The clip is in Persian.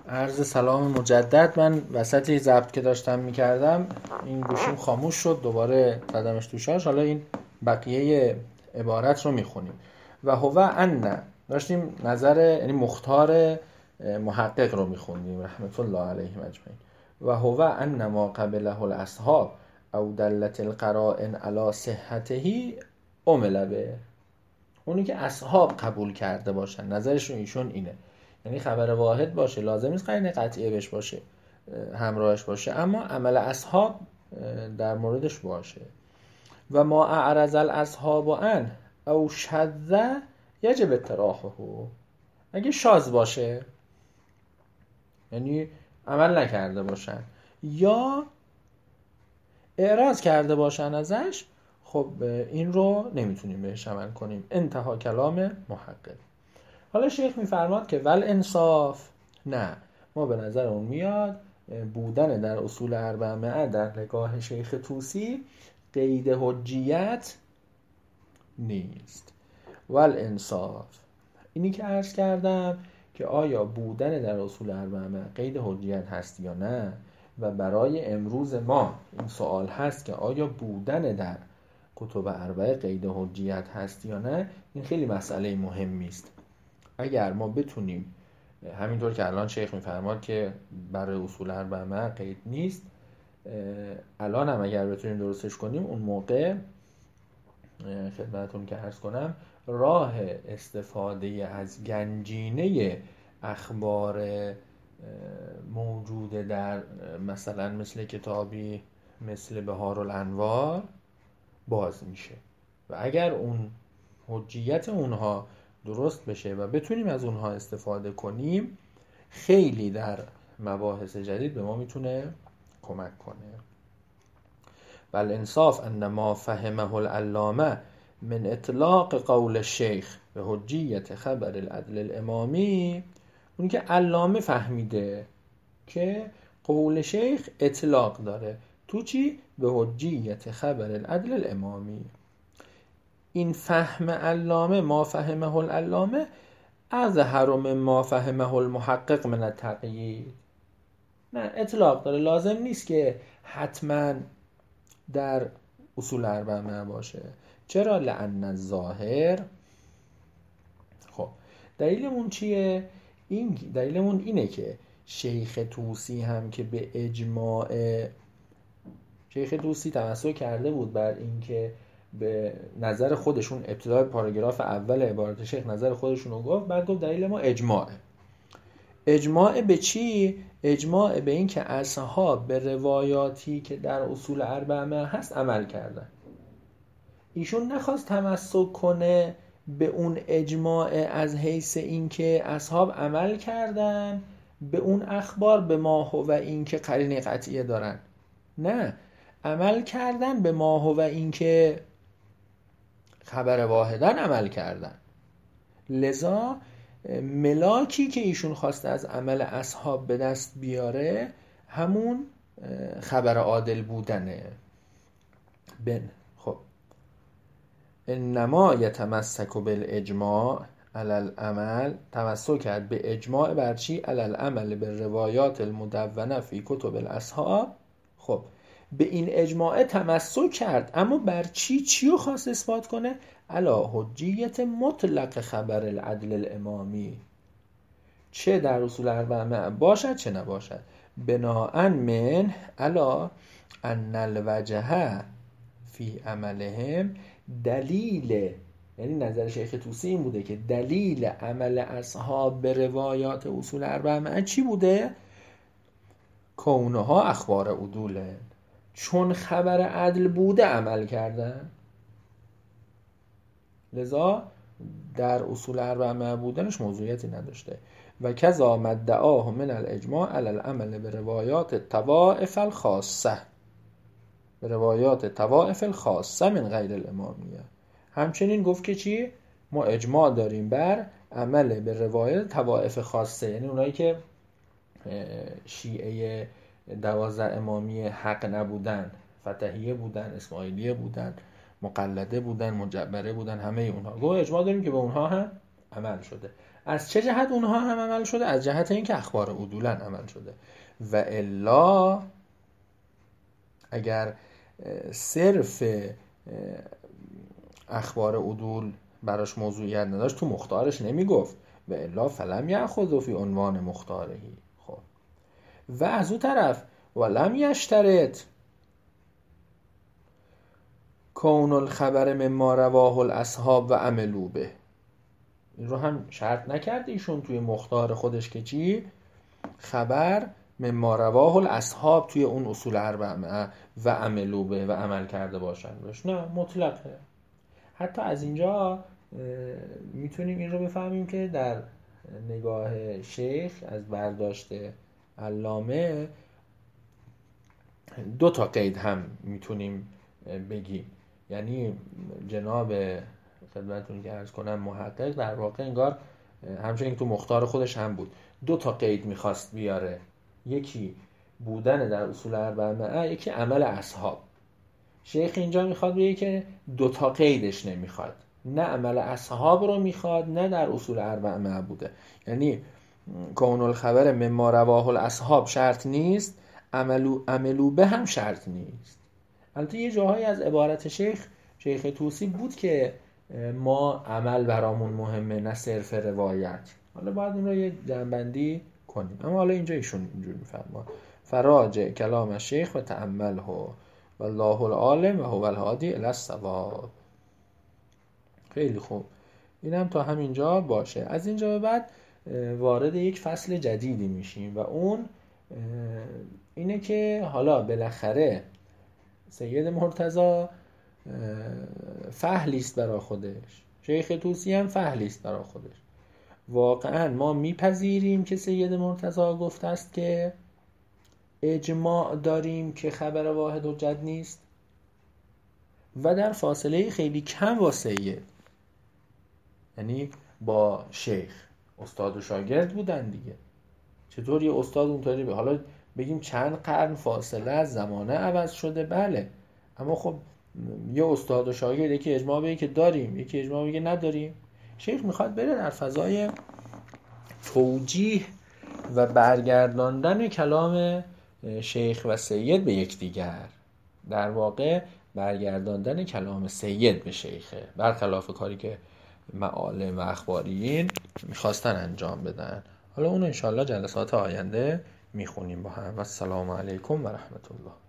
عرض سلام مجدد. من وسط ضبط که داشتم میکردم این گوشیم خاموش شد، دوباره زدمش تو شارژ. حالا این بقیه عبارت رو میخونیم. و هو ان داشتیم نظر یعنی مختار محقق رو میخوندیم رحمت الله علیهم اجمعین. و هو ان ما قبله الاصحاب او دلت القرائن علی صحته عمل به. اونی که اصحاب قبول کرده باشن، نظرشون ایشون اینه، یعنی خبر واحد باشه، لازم نیست قرینه قطعیه بهش باشه، همراهش باشه، اما عمل اصحاب در موردش باشه. و ما اعرض الاصحاب عن او شذ یجب اطراحه. اگه شاذ باشه یعنی عمل نکرده باشن یا اعراض کرده باشن ازش، خب این رو نمیتونیم بهش عمل کنیم. انتها کلام محقق. حالا شیخ میفرماد که ول انصاف، نه، ما به نظر اون میاد بودن در اصول اربعه در نگاه شیخ طوسی قید حجیت نیست. ول انصاف اینی که عرض کردم که آیا بودن در اصول اربعه قید حجیت هست یا نه، و برای امروز ما این سوال هست که آیا بودن در کتب اربعه قید حجیت هست یا نه، این خیلی مسئله مهمی است. اگر ما بتونیم همینطور که الان شیخ میفرماد که برای اصول اربعه قید نیست، الان هم اگر بتونیم درستش کنیم، اون موقع خدمتتون که عرض کنم راه استفاده از گنجینه اخبار موجود در مثلا مثل کتابی مثل بهارالانوار باز میشه. و اگر اون حجیت اونها درست بشه و بتونیم از اونها استفاده کنیم، خیلی در مباحث جدید به ما میتونه کمک کنه. بل انصاف ان ما فهمه العلامه من اطلاق قول الشیخ به حجیت خبر العدل الامامی، اون که علامه فهمیده که قول شیخ اطلاق داره تو چی؟ به حجیت خبر العدل الامامی. این فهم علامه، ما فهمه العلامه، اظهر من ما فهمه المحقق من التقیید. نه، اطلاق داره، لازم نیست که حتما در اصول اربعه باشه. چرا؟ لأن الظاهر. خب دلیلمون چیه؟ دلیلمون اینه که شیخ طوسی هم که به اجماع شیخ طوسی تمسک کرده بود بر این که به نظر خودشون ابتدای پاراگراف اول عبارت شیخ نظر خودشون رو گفت، بعد گفت دلیل ما اجماعه. اجماع به چی؟ اجماع به این که اصحاب به روایاتی که در اصول اربعه هست عمل کردن. ایشون نخواست تمسک کنه به اون اجماع از حیث این که اصحاب عمل کردن به اون اخبار به ما هو این که قرینه قطعیه دارن. نه، عمل کردن به ما هو این که خبر واحدن عمل کردن. لذا ملاکی که ایشون خواسته از عمل اصحاب به دست بیاره همون خبر عادل بودنه. خب انما یتمسک بالاجماع علی العمل، تمسک کرد به اجماع بر چی؟ علی العمل به روایات المدونه فی کتب الاصحاب. خب به این اجماع تمسک کرد، اما بر چی رو خواست اثبات کنه؟ علی حجیت مطلق خبر العدل الامامی، چه در اصول اربعه باشد چه نباشد. بناء من علی ان الوجه فی عملهم دلیل، یعنی نظر شیخ طوسی این بوده که دلیل عمل اصحاب به روایات اصول اربعه چی بوده؟ کونها اخبار عدوله، چون خبر عدل بوده عمل کردن، لذا در اصول اربعه بودنش موضوعیتی نداشته. و کذا مدعاه من الاجماع علی العمل به روایات طوائف الخاصه، به روایات طوائف الخاصه من غیر الامامیه. همچنین گفت که چی؟ ما اجماع داریم بر عمل به روایات طوائف خاصه، یعنی اونایی که شیعه 12 امامی حق نبودن، فتحیه بودن، اسماعیلیه بودن، مقلده بودن، مجبره بودن، همه اونها. گفت اجماع داریم که به اونها هم عمل شده. از چه جهت اونها هم عمل شده؟ از جهت اینکه اخبار عدولا عمل شده. و الا اگر صرف اخبار عدول براش موضوعیت نداشت تو مختارش نمیگفت و الا فلم یأخذ فی عنوان مختارهی. خب و از اون طرف ولم یشترط کون الخبر مما رواه الاصحاب و عملوا به. این رو هم شرط نکرد ایشون توی مختار خودش که چی؟ خبر مما رواه الاصحاب توی اون اصول اربعه و عملوا به و عمل کرده باشن باش. نه، مطلقه. حتی از اینجا میتونیم این رو بفهمیم که در نگاه شیخ از برداشت علامه 2 تا قید هم میتونیم بگیم. یعنی جناب خدمتتون که عرض کنم محقق در واقع انگار همچنین که تو مختار خودش هم بود 2 تا قید میخواست بیاره. یکی بودن در اصول اربعه، یکی عمل اصحاب. شیخ اینجا میخواد بگه که 2 تا قیدش نمیخواد، نه عمل اصحاب رو میخواد نه در اصول اربعه بوده. یعنی کون الخبر مما رواه الاصحاب شرط نیست، عملو به هم شرط نیست. البته یه جاهایی از عبارت شیخ طوسی بود که ما عمل برامون مهمه نه صرف روایت. حالا باید اون رو یه جنبندی کنیم، اما حالا اینجا ایشون اینجوری میفرما فراجع کلام الشیخ و تأمله والله العالم و هو الهادی الی الصواب. خیلی خوب، اینم تا همینجا باشه. از اینجا به بعد وارد یک فصل جدیدی میشیم و اون اینه که حالا بالاخره سید مرتضی فحلیست برای خودش، شیخ طوسی هم فحلیست برای خودش. واقعا ما میپذیریم که سید مرتضی گفته است که اجماع داریم که خبر واحد حجت نیست و در فاصله خیلی کم با سید، یعنی با شیخ، استاد و شاگرد بودن دیگه. چطور یه استاد اونطوری حالا بگیم چند قرن فاصله از زمانه عوض شده، بله، اما خب یه استاد و شاگرد، یکی اجماع بگه که داریم، یکی اجماع بگه نداریم. شیخ میخواد بره در فضای توجیه و برگرداندن کلام شیخ و سید به یکدیگر، در واقع برگرداندن کلام سید به شیخه، برخلاف کاری که معالم و اخباریین میخواستن انجام بدن. حالا اون انشالله جلسات آینده میخونیم با هم. و السلام علیکم و رحمت الله.